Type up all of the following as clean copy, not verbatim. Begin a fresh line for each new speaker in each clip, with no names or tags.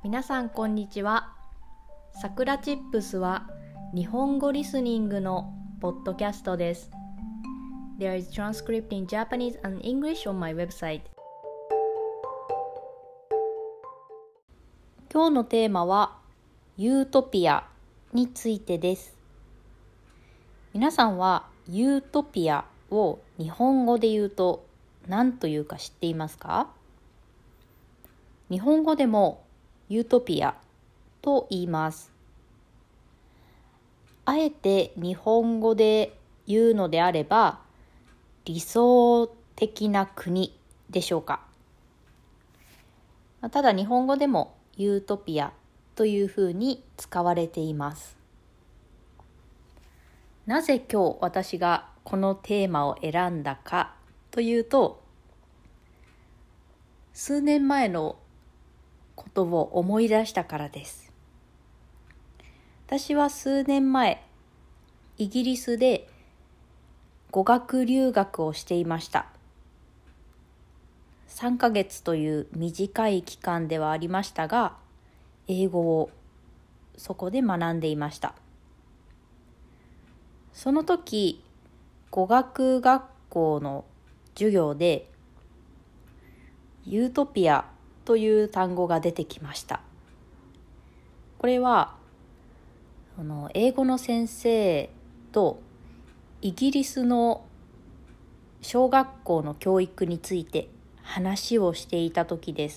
皆さんこんにちは。さくらチップスは日本語リスニングのポッドキャストです。There is transcript in Japanese and English on my website. 今日のテーマはユートピアについてです。皆さんはユートピアを日本語で言うと何というか知っていますか？日本語でもユートピアと言います。あえて日本語で言うのであれば、理想的な国でしょうか。ただ日本語でもユートピアというふうに使われています。なぜ今日私がこのテーマを選んだかというと、数年前のことを思い出したからです。私は数年前、イギリスで語学留学をしていました。3ヶ月という短い期間ではありましたが、英語をそこで学んでいました。その時、語学学校の授業でユートピアという単語が出てきました。これは英語の先生とイギリスの小学校の教育について話をしていた時です。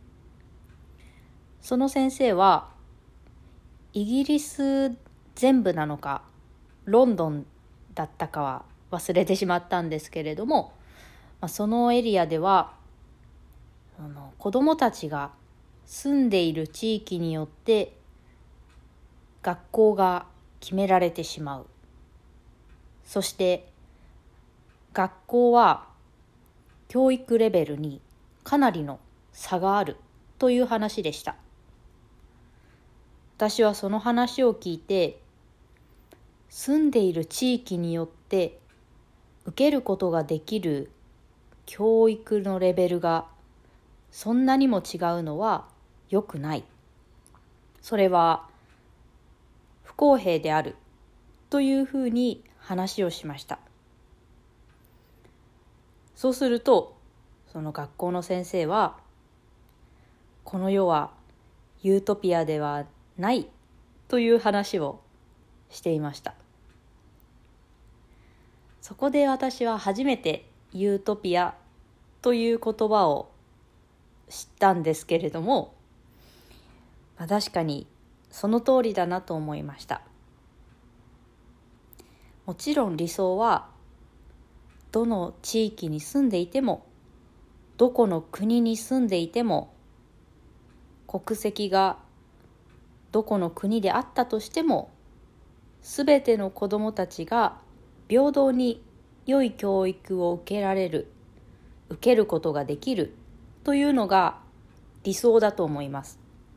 その先生はイギリス全部なのかロンドンだったかは忘れてしまったんですけれども、そのエリアでは子どもたちが住んでいる地域によって学校が決められてしまう。そして学校は教育レベルにかなりの差があるという話でした。私はその話を聞いて、住んでいる地域によって受けることができる教育のレベルがそんなにも違うのは良くない。それは不公平であるというふうに話をしました。そうすると、その学校の先生は、この世はユートピアではないという話をしていました。そこで私は初めてユートピアという言葉を知ったんですけれども、確かにその通りだなと思いました。もちろん理想はどの地域に住んでいても、どこの国に住んでいても、国籍がどこの国であったとしても、すべての子どもたちが平等に良い教育を受けることができるというのが理想だと思います。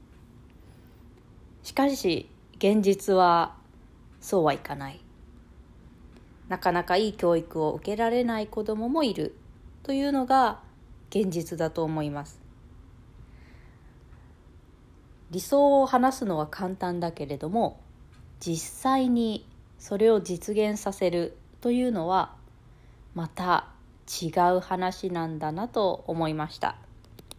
しかし現実はそうはいかない。なかなかいい教育を受けられない子どももいるというのが現実だと思います。理想を話すのは簡単だけれども、実際にそれを実現させるというのはまた違う話なんだなと思いました。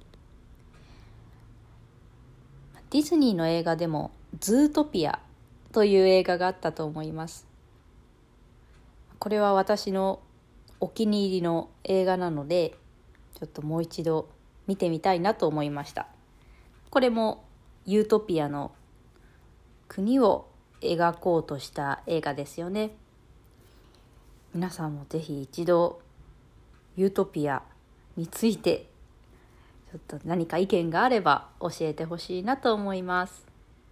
ディズニーの映画でもズートピアという映画があったと思います。これは私のお気に入りの映画なので、ちょっともう一度見てみたいなと思いました。これもユートピアの国を描こうとした映画ですよね。皆さんもぜひ一度ユートピアについてちょっと何か意見があれば教えてほしいなと思います。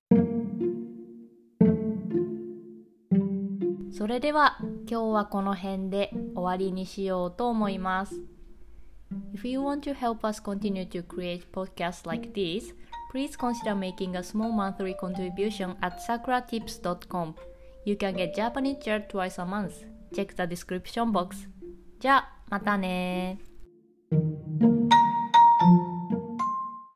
それでは今日はこの辺で終わりにしようと思います。If you want to help us continue to create podcasts like this, please consider making a small monthly contribution at sakuratips.com. You can get Japanese chair twice a month. Check the description box. じゃあまたね。